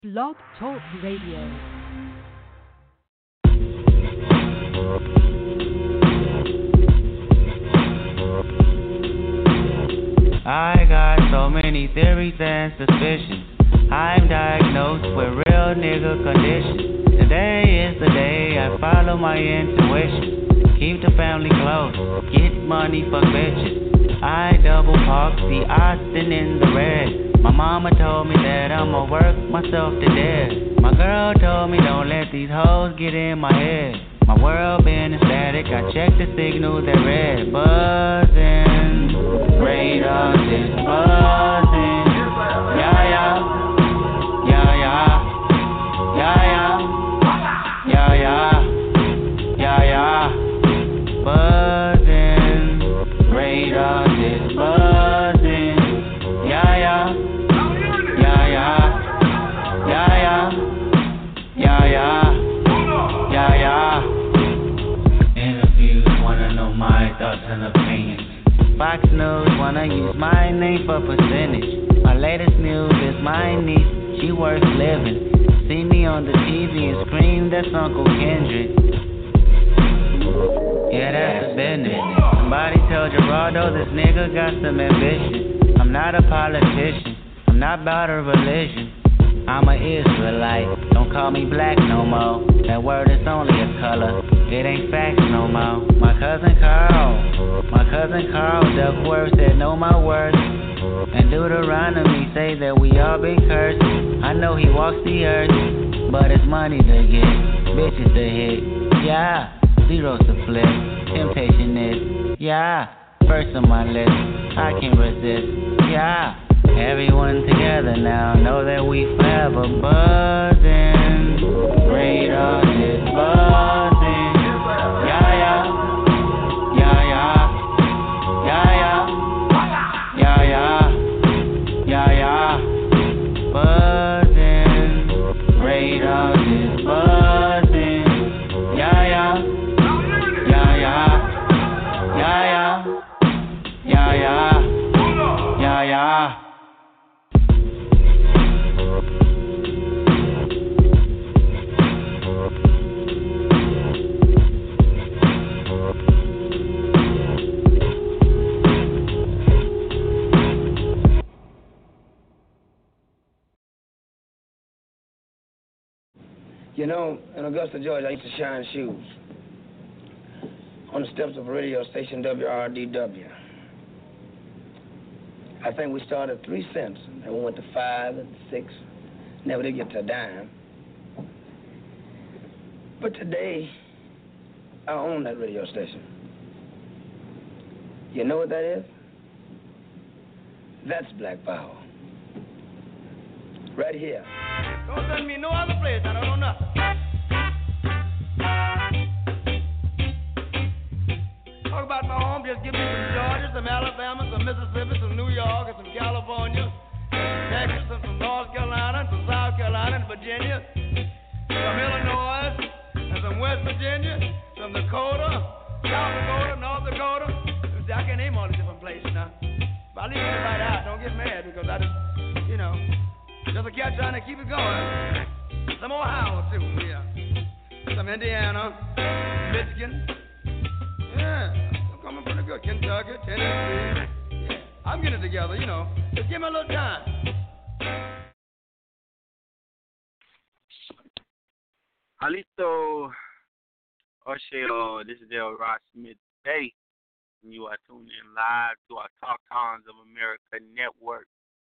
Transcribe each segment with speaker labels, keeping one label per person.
Speaker 1: Blog Talk Radio.
Speaker 2: I got so many theories and suspicions. I'm diagnosed with real nigga condition. Today is the day I follow my intuition. Keep the family close, get money for bitches. I double park the Austin in the red. My mama told me that I'ma work myself to death. My girl told me don't let these hoes get in my head. My world been static, I checked the signal that red. Buzzing, radar is buzzing. Yeah, yeah, yeah, yeah, yeah, yeah, yeah, yeah, yeah, yeah. Buzzing, radar is buzzing. Yeah, yeah, yeah, yeah, yeah, yeah, yeah, yeah, yeah, yeah. Interviews wanna know my thoughts and opinions. Fox News wanna use my name for percentage. My latest news is my niece, she worth living. See me on the TV and scream, that's Uncle Kendrick. Yeah, that's the business. Somebody tell Gerardo this nigga got some ambition. I'm not a politician, I'm not about a religion. I'm an Israelite, don't call me black no more. That word is only a color, it ain't facts no more. My cousin Carl Duckworth said know my worth. And Deuteronomy say that we all been cursed. I know he walks the earth, but it's money to get, bitches to hit. Yeah, zeros to flip, temptation is, yeah, first on my list, I can't resist, yeah. Everyone together now, know that we forever buzzing. Radar is buzzing. Yeah, yeah, yeah, yeah, yeah, yeah, yeah, yeah, yeah, buzzing. Radar is buzzing. Yeah, yeah, yeah, yeah, yeah, yeah, yeah, yeah, yeah.
Speaker 3: You know, in Augusta, Georgia, I used to shine shoes on the steps of a radio station, WRDW. I think we started at 3 cents, and we went to 5 and 6. Never did get to a dime. But today, I own that radio station. You know what that is? That's black power. Right here.
Speaker 4: Don't send me no other place, I don't know nothing. Talk about my home, just give me some Georgia, some Alabama, some Mississippi, some New York, and some California, and some Texas, and some North Carolina, and some South Carolina, and Virginia, some Illinois, and some West Virginia, some Dakota, South Dakota, North Dakota. See, I can't name all the different places now. But I leave it right out. Don't get mad because I just, just a cat trying to keep it going. Some Ohio, too, yeah. Some Indiana, Michigan. Yeah, I'm coming pretty good. Kentucky, Tennessee. Yeah, I'm getting it together, Just give me a little time.
Speaker 5: Alito Osheo, this is Del Ross Smith Bay, and you are tuned in live to our Talk Towns of America Network.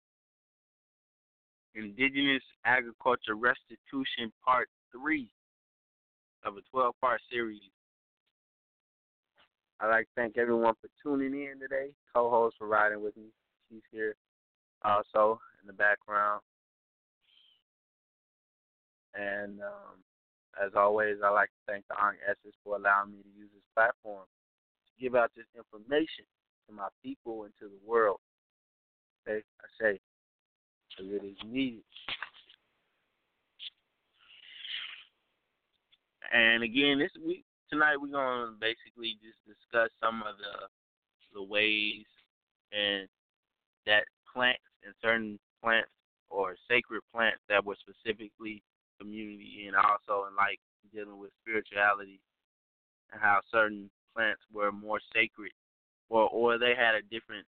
Speaker 5: Indigenous Agriculture Restitution Part 3 of a 12-part series. I'd like to thank everyone for tuning in today. Co-host for riding with me. She's here also in the background. And as always, I'd like to thank the Ankh Essex for allowing me to use this platform to give out this information to my people and to the world. Okay, I say, because it is needed. And again, tonight we're going to basically just discuss some of the ways and that plants and certain plants or sacred plants that were specifically community and also in like dealing with spirituality and how certain plants were more sacred or they had a different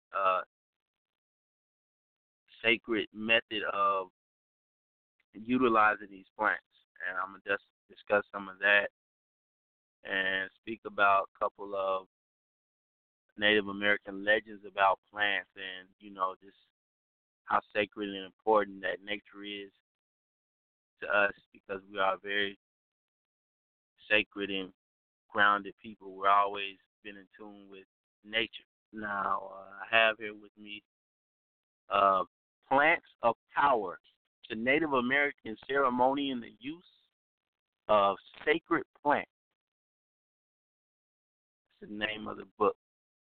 Speaker 5: sacred method of utilizing these plants. And I'm going to just discuss some of that and speak about a couple of Native American legends about plants and, just how sacred and important that nature is to us because we are very sacred and grounded people. We're always been in tune with nature. Now, I have here with me Plants of Power, the Native American ceremony and the use of sacred plants. That's the name of the book.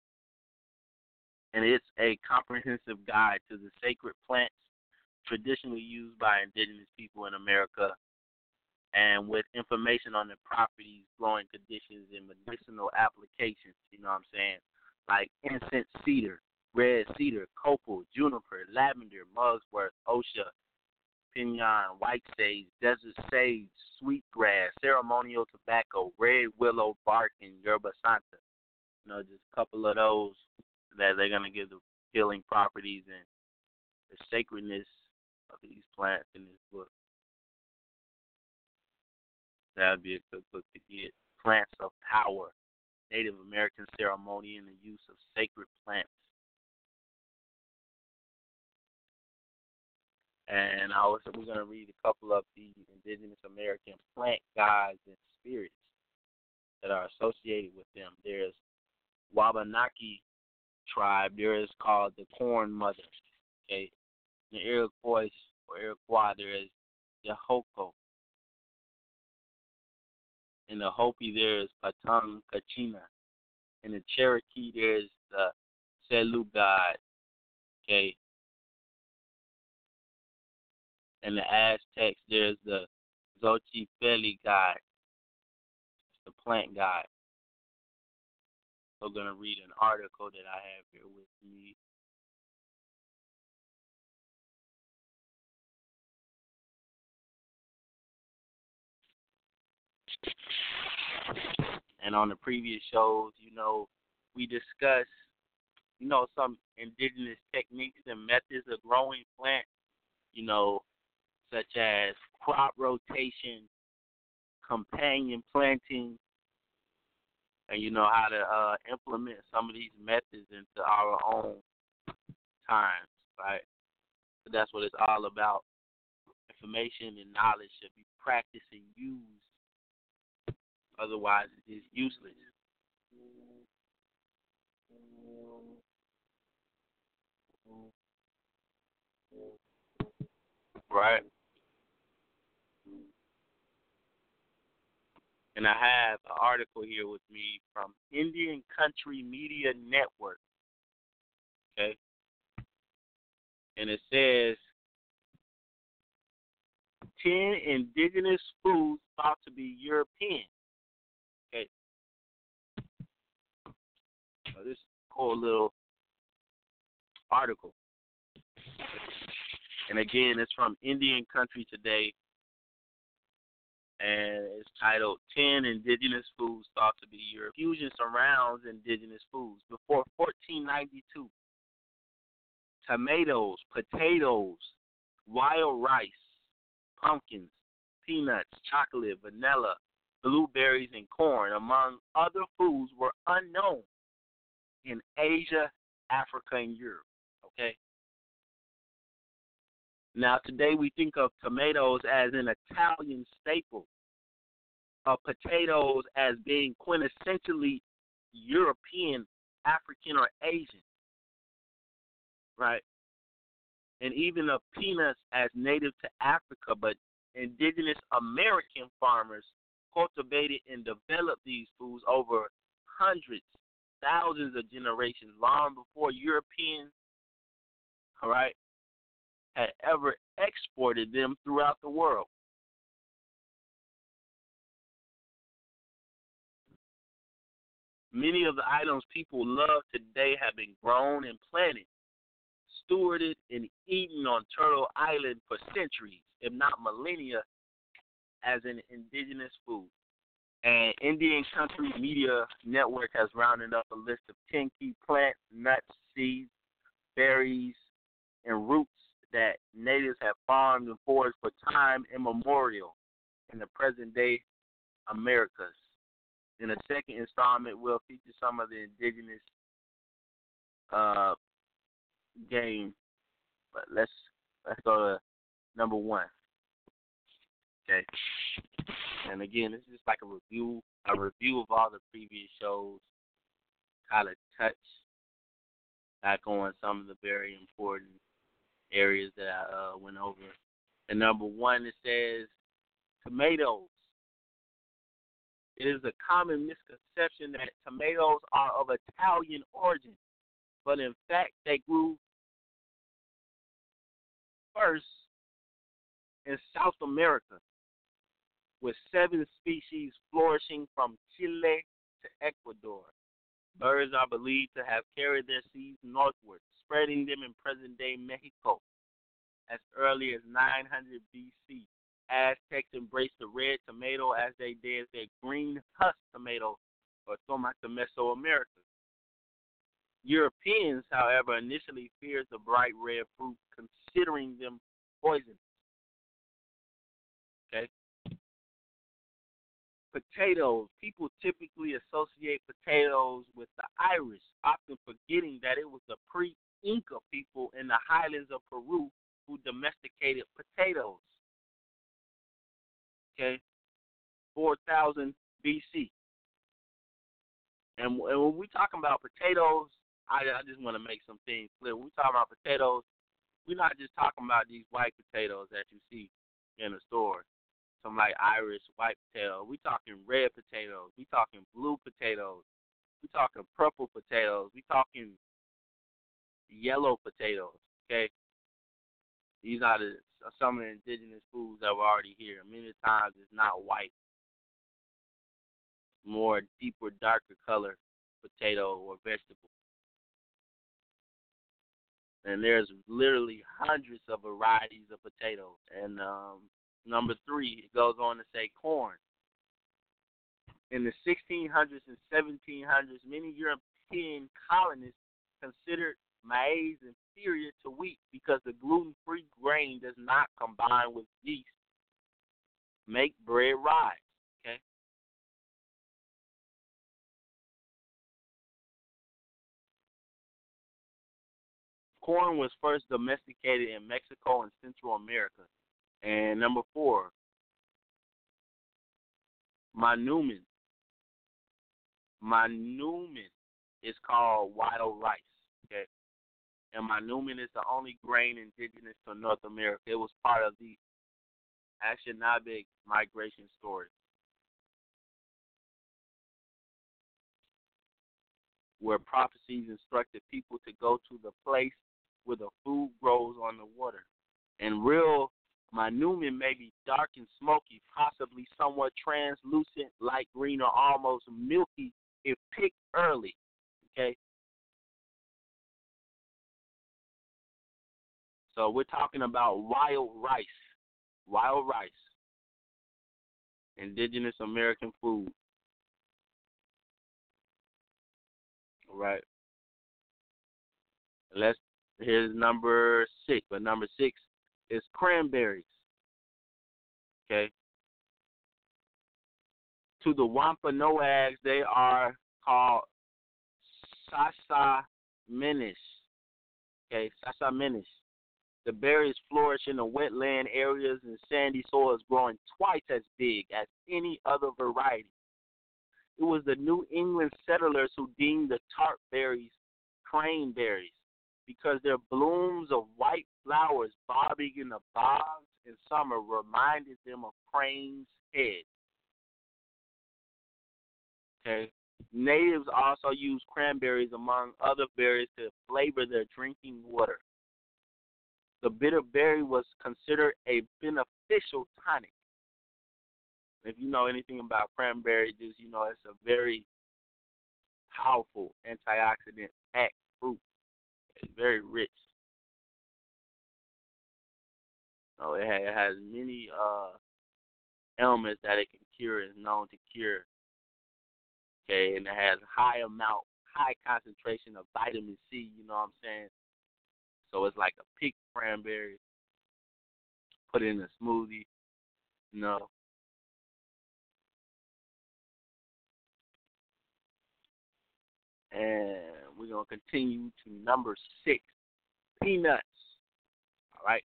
Speaker 5: And it's a comprehensive guide to the sacred plants traditionally used by indigenous people in America and with information on the properties, growing conditions, and medicinal applications, you know what I'm saying? Like incense cedar, red cedar, copal, juniper, lavender, mugwort, osha, pinyon, white sage, desert sage, sweetgrass, ceremonial tobacco, red willow bark, and yerba santa. Just a couple of those that they're going to give the healing properties and the sacredness of these plants in this book. That would be a good book to get. Plants of Power, Native American Ceremony and the Use of Sacred Plants. And we're going to read a couple of the indigenous American plant gods and spirits that are associated with them. There's Wabanaki tribe. There is called the Corn Mother. Okay. In the Iroquois there is the Hoko. In the Hopi there is Patung Kachina. In the Cherokee there is the Selu God. Okay. In the Aztecs there's the Xochipelli God. It's the plant god. I'm going to read an article that I have here with me. And on the previous shows, we discussed, some indigenous techniques and methods of growing plants, such as crop rotation, companion planting, and how to implement some of these methods into our own times, right? So that's what it's all about. Information and knowledge should be practiced and used. Otherwise, it is useless. Right? And I have an article here with me from Indian Country Media Network. Okay? And it says 10 indigenous foods thought to be European. Okay. So this is a cool little article. And again, it's from Indian Country Today. And it's titled 10 Indigenous Foods Thought to be European. Fusion surrounds indigenous foods. Before 1492, tomatoes, potatoes, wild rice, pumpkins, peanuts, chocolate, vanilla, blueberries, and corn, among other foods, were unknown in Asia, Africa, and Europe. Okay? Now, today we think of tomatoes as an Italian staple, of potatoes as being quintessentially European, African, or Asian, right? And even of peanuts as native to Africa, but indigenous American farmers cultivated and developed these foods over hundreds, thousands of generations, long before Europeans, all right, had ever exported them throughout the world. Many of the items people love today have been grown and planted stewarded and eaten on Turtle Island for centuries, if not millennia, as an indigenous food. And Indian Country Media Network has rounded up a list of 10 key plants, nuts, seeds, berries, and roots that natives have farmed and foraged for time immemorial in the present-day Americas. In the second installment, we'll feature some of the indigenous game. But let's go to number one. Okay. And again, this is just like a review of all the previous shows. Kind of touch back on some of the very important areas that I went over. And number one, it says tomatoes. It is a common misconception that tomatoes are of Italian origin, but in fact, they grew first in South America, with 7 species flourishing from Chile to Ecuador. Birds are believed to have carried their seeds northward, spreading them in present-day Mexico as early as 900 BC. Aztecs embraced the red tomato as they did their green husk tomato, or tomate Mesoamerica. Europeans, however, initially feared the bright red fruit, considering them poisonous. Okay. Potatoes. People typically associate potatoes with the Irish, often forgetting that it was the pre-Inca people in the highlands of Peru who domesticated potatoes. Okay, 4,000 BC. And when we talking about potatoes, I just want to make some things clear. When we talking about potatoes, we're not just talking about these white potatoes that you see in the store. Some like Irish white potato. We talking red potatoes. We talking blue potatoes. We talking purple potatoes. We talking yellow potatoes. Okay, these are some of the indigenous foods that were already here. Many times it's not white, more deeper, darker color potato or vegetable. And there's literally hundreds of varieties of potatoes. And number 3, it goes on to say corn. In the 1600s and 1700s, many European colonists considered maize inferior to wheat because the gluten-free grain does not combine with yeast, make bread rise. Okay. Corn was first domesticated in Mexico and Central America. And number 4, Manumin. Manumin is called wild rice. Okay. And Manumin is the only grain indigenous to North America. It was part of the Anishinaabe migration story, where prophecies instructed people to go to the place where the food grows on the water. And real Manumin may be dark and smoky, possibly somewhat translucent, light green, or almost milky if picked early. Okay. So we're talking about wild rice. Wild rice. Indigenous American food. All right. Here's number 6. But number 6 is cranberries. Okay. To the Wampanoags, they are called sasaminis. Okay, sasaminis. The berries flourish in the wetland areas and sandy soils, growing twice as big as any other variety. It was the New England settlers who deemed the tart berries craneberries because their blooms of white flowers bobbing in the bogs in summer reminded them of crane's head. Okay. Natives also used cranberries among other berries to flavor their drinking water. The bitter berry was considered a beneficial tonic. If you know anything about cranberry juice, you know it's a very powerful antioxidant packed fruit. It's very rich. No, it has many ailments that it can cure, is known to cure. Okay, and it has high concentration of vitamin C. You know what I'm saying? So it's like a picked cranberry, put it in a smoothie. You know, and we're gonna continue to number 6, peanuts. All right.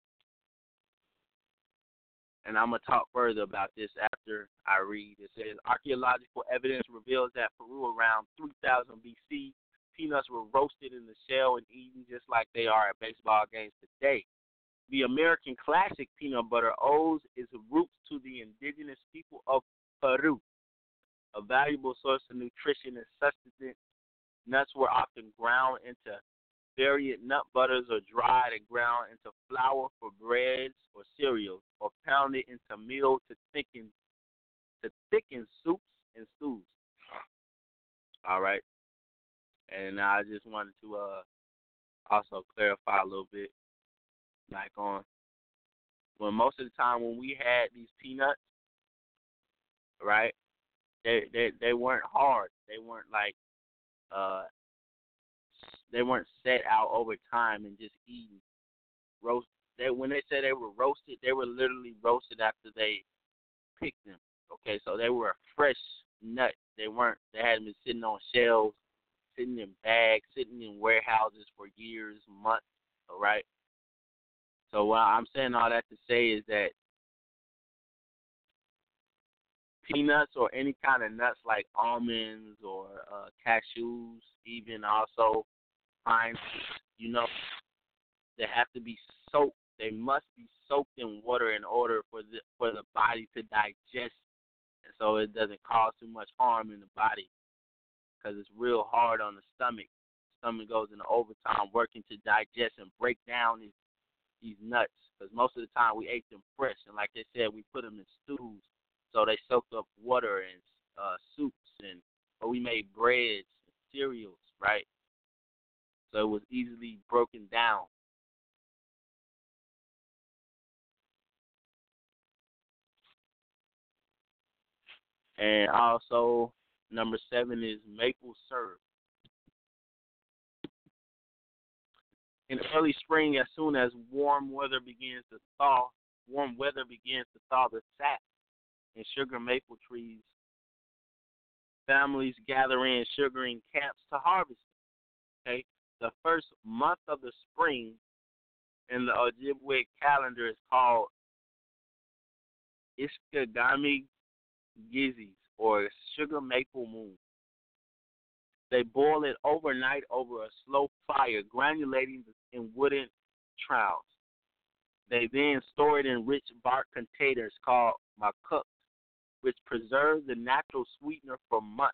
Speaker 5: And I'm going to talk further about this after I read. It says, archaeological evidence reveals that Peru around 3000 BC, peanuts were roasted in the shell and eaten just like they are at baseball games today. The American classic peanut butter owes its roots to the indigenous people of Peru, a valuable source of nutrition and sustenance. Nuts were often ground into varied nut butters or dried and ground into flour for breads or cereals, or pounded into meal to thicken soups and stews. All right. And I just wanted to also clarify a little bit, like on when most of the time when we had these peanuts, right? They weren't hard. They weren't like they weren't set out over time and just eaten. When they said they were roasted, they were literally roasted after they picked them. Okay, so they were a fresh nut. They hadn't been sitting on shelves, sitting in bags, sitting in warehouses for years, months. All right. So what I'm saying all that to say is that peanuts or any kind of nuts like almonds or cashews, even also pine, they have to be soaked. They must be soaked in water in order for the body to digest, and so it doesn't cause too much harm in the body, because it's real hard on the stomach. The stomach goes into overtime working to digest and break down these nuts, because most of the time we ate them fresh, and like they said, we put them in stews, so they soaked up water and soups, or we made breads and cereals, right? So it was easily broken down. And also, number 7 is maple syrup. In early spring, as soon as warm weather begins to thaw the sap in sugar maple trees, families gather in sugaring camps to harvest. Okay, the first month of the spring in the Ojibwe calendar is called Iskagami Gizis, or sugar maple moon. They boil it overnight over a slow fire, granulating in wooden troughs. They then store it in rich bark containers called makuks, which preserve the natural sweetener for months.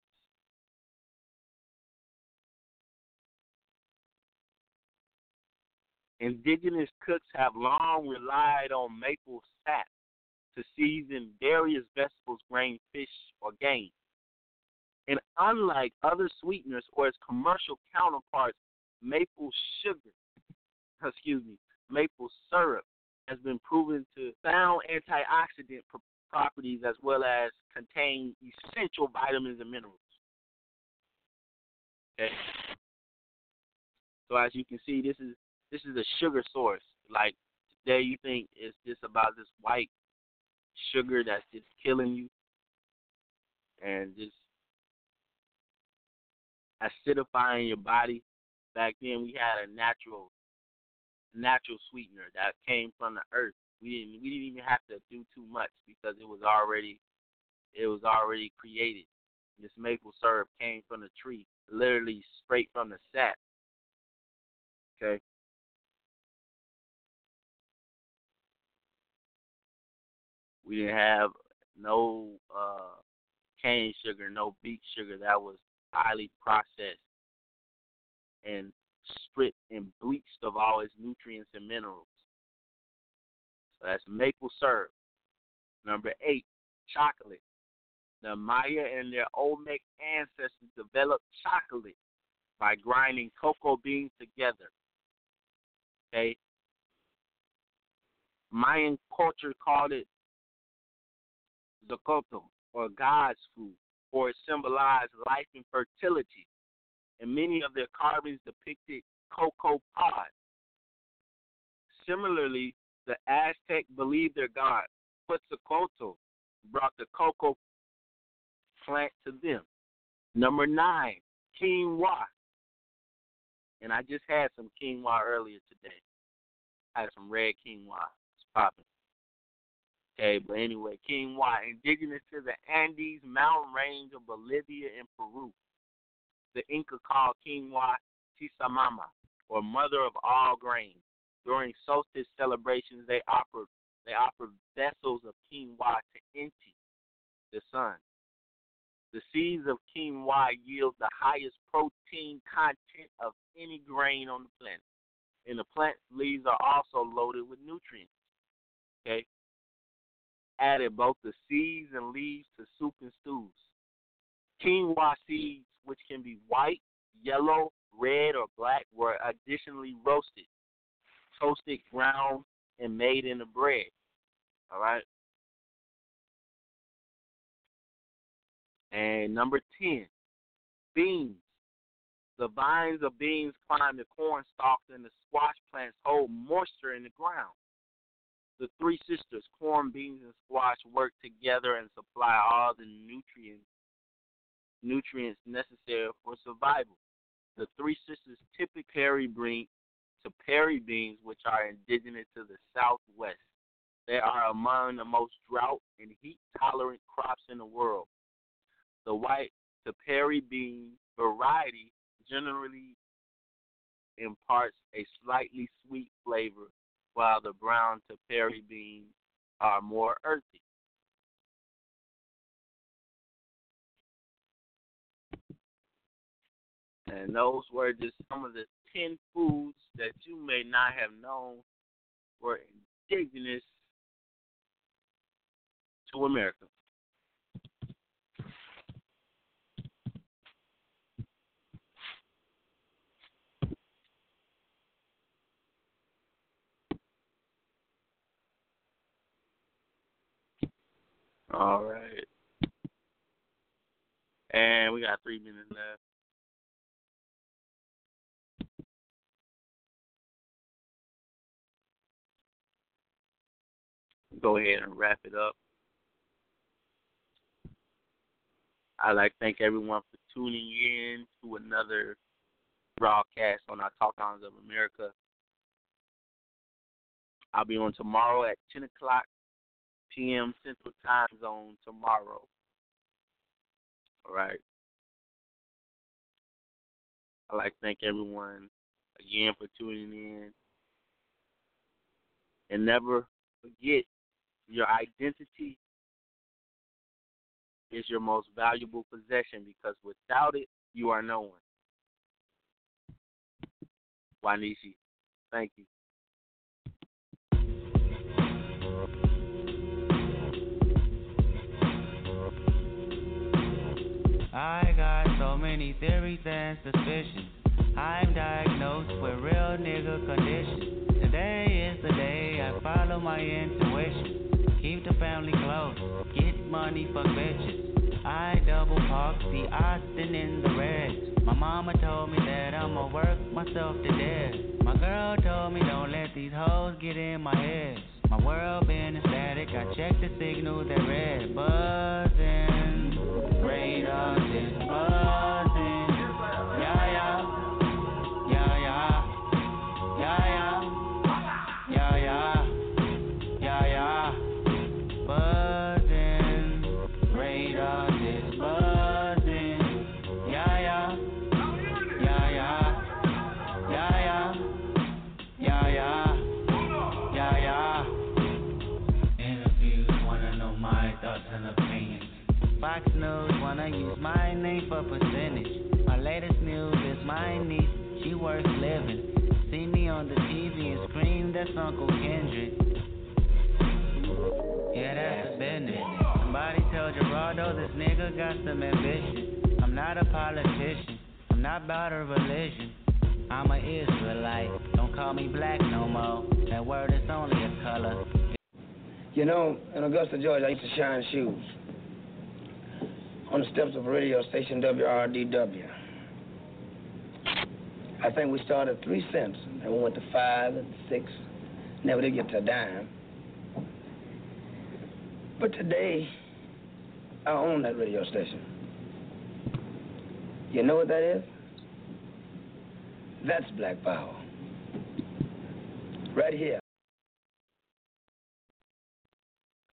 Speaker 5: Indigenous cooks have long relied on maple sap to season various vegetables, grain, fish, or game. And unlike other sweeteners or its commercial counterparts, maple syrup has been proven to sound antioxidant properties as well as contain essential vitamins and minerals. Okay. So as you can see, this is a sugar source. Like today, you think it's just about this white sugar that's just killing you and just acidifying your body. Back then, we had a natural sweetener that came from the earth. We didn't even have to do too much because it was already created. This maple syrup came from the tree, literally straight from the sap. Okay. We didn't have no cane sugar, no beet sugar that was highly processed and stripped and bleached of all its nutrients and minerals. So that's maple syrup. Number 8, chocolate. The Maya and their Olmec ancestors developed chocolate by grinding cocoa beans together. Okay. Mayan culture called it Zakoto, or God's food, or it symbolized life and fertility. And many of their carvings depicted cocoa pods. Similarly, the Aztec believed their god, Quetzalcoatl, brought the cocoa plant to them. Number 9, quinoa. And I just had some quinoa earlier today. I had some red quinoa. It's popping. Okay, but anyway, quinoa, indigenous to the Andes mountain range of Bolivia and Peru. The Inca called quinoa Tisamama, or mother of all grain. During solstice celebrations, they offered vessels of quinoa to Inti, the sun. The seeds of quinoa yield the highest protein content of any grain on the planet. And the plant's leaves are also loaded with nutrients. Okay? Added both the seeds and leaves to soup and stews. Quinoa seeds, which can be white, yellow, red, or black, were additionally roasted, toasted, ground, and made into bread. All right? And number 10, beans. The vines of beans climb the corn stalks, and the squash plants hold moisture in the ground. The three sisters, corn, beans, and squash, work together and supply all the nutrients necessary for survival. The three sisters typically carry beans, which are indigenous to the Southwest. They are among the most drought and heat-tolerant crops in the world. The white Tepary bean variety generally imparts a slightly sweet flavor, while the brown Tepary beans are more earthy. And those were just some of the 10 foods that you may not have known were indigenous to America. All right. And we got 3 minutes left. Go ahead and wrap it up. I'd like to thank everyone for tuning in to another broadcast on our Talk Sounds of America. I'll be on tomorrow at 10 o'clock p.m. Central Time Zone tomorrow. All right. I'd like to thank everyone again for tuning in. And never forget, your identity is your most valuable possession, because without it, you are no one. Wanishi, thank you.
Speaker 2: I got so many theories and suspicions. I'm diagnosed with real nigga condition. Today is the day I follow my intuition. Keep the family close, get money, fuck bitches. I double park the Austin in the Reds. My mama told me that I'ma work myself to death. My girl told me don't let these hoes get in my head. My world been static, I checked the signal that red. Buzzing, radar is buzzing. Yeah, yeah. Yeah, yeah. Yeah, yeah. Yeah, yeah. Yeah, yeah. Buzzing, radar is buzzing. Yeah, yeah. Yeah, yeah. Yeah, yeah. Yeah, yeah. Yeah, yeah. Interviews wanna know my thoughts and opinions. Fox News wanna use my name for percentage. My latest news is my niece, she works living. See me on the TV and scream, that's Uncle Kendrick. Yeah, that's the business. Somebody tell Gerardo this nigga got some ambition. I'm not a politician, I'm not about a religion. I'm an Israelite, don't call me black no more. That word is only a color.
Speaker 3: You know, in Augusta, Georgia, I used to shine shoes on the steps of a radio station, WRDW. I think we started at 3 cents, and we went to 5 and 6. Never did get to a dime. But today, I own that radio station. You know what that is? That's black power. Right here.